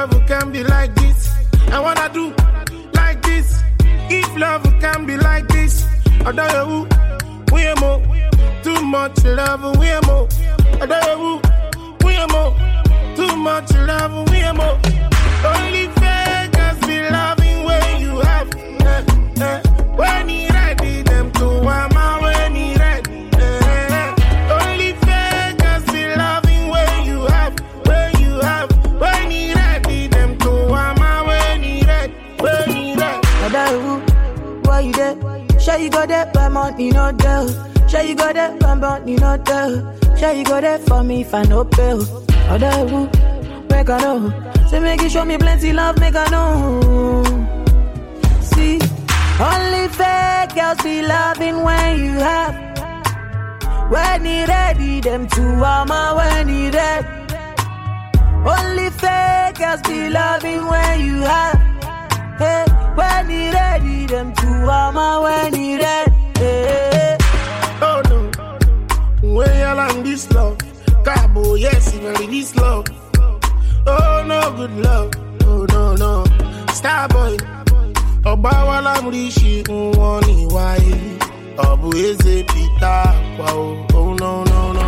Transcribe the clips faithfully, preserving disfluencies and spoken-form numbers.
love can be like this, I wanna do like this. If love can be like this, I don't know we are more. Too much love, we are more. I don't know we are more. Too much love, we are more. Only fakers be loving when you have. Eh, eh. When he ready, them to wama when he ready. Eh. Only fakers be loving when you have, when you have. When he ready, them to wama when he ready, when he ready. I don't know why you there. Sure you got that, but money not there. Sure you got that, but money not there. Sure you got that for me if I no bill. I don't know, make I know. Say make you show me plenty love, make I know. See, only fake girls be loving when you have. When he ready, them two mama when he ready. Only fake girls be loving when you have. Hey, when he ready, them two mama when he ready. Hey. Oh no, when y'all on this love, Cabo, yes, you really this love. Oh no, good love. Oh no, no. Starboy. Oba I'm rishi unwani wai. Obu eze pita. Wow. Oh no, no, no.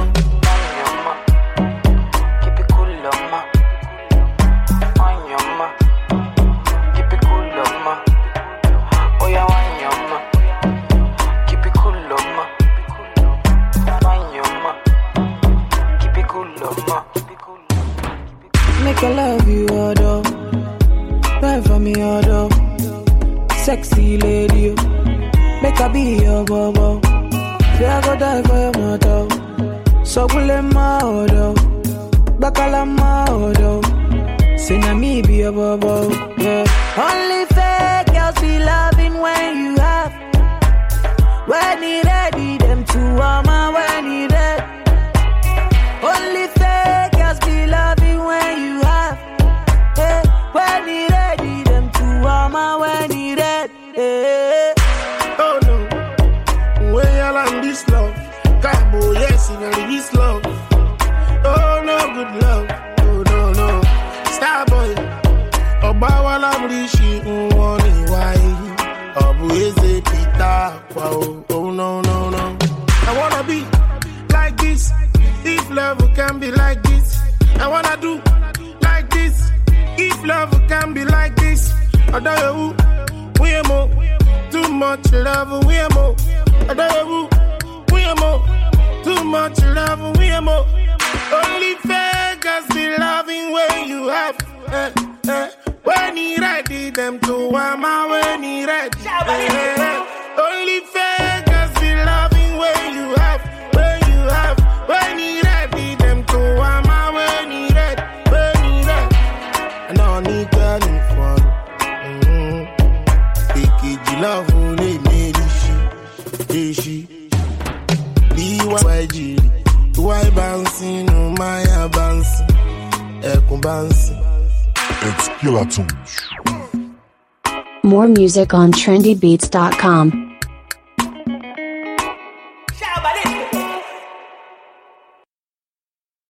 Keep it cool, ma. Wine your ma. Keep it cool, ma. Oh yeah, wine your ma. Keep it cool, ma. Wine your ma. Keep it cool, ma. Make I love you, Odo. Buy for me, Odo. Sexy lady, make I be your bobo. Yeah, I go die for your motto. So will let my Odo. Bakala my Odo. Say na me be your bobo. Yeah. Only fake girls be loving when you have. When he ready, them two mama when he ready. Only fake girls be loving when you have. Hey, when he ready, them two mama when he ready. Hey. Oh no, when y'all on this love, Cabo, yes, you really this love. Oh no, good love. Oh no, no. Starboy, Oba I'm rishi unwani wai. Obu eze pita. Wow. Oh no, no, no. I wanna be like this. If love can be like this, I wanna do like this. If love can be like this, I don't know we are more. Too much love, we are more. I don't know we are more. Too much love, we are more. Only fakers be loving when you have. Eh, eh. When he ready, them to wama when he ready. Eh, eh. Only fakers be loving when you have, when you have. When he ready, them to wama when he ready, when he ready. And I need that fun. Take it, love only me, she, she. Liwa wajiri, why bouncing, no my bouncing, echo bouncing. It's Killer Tunes. More music on trendy beats dot com.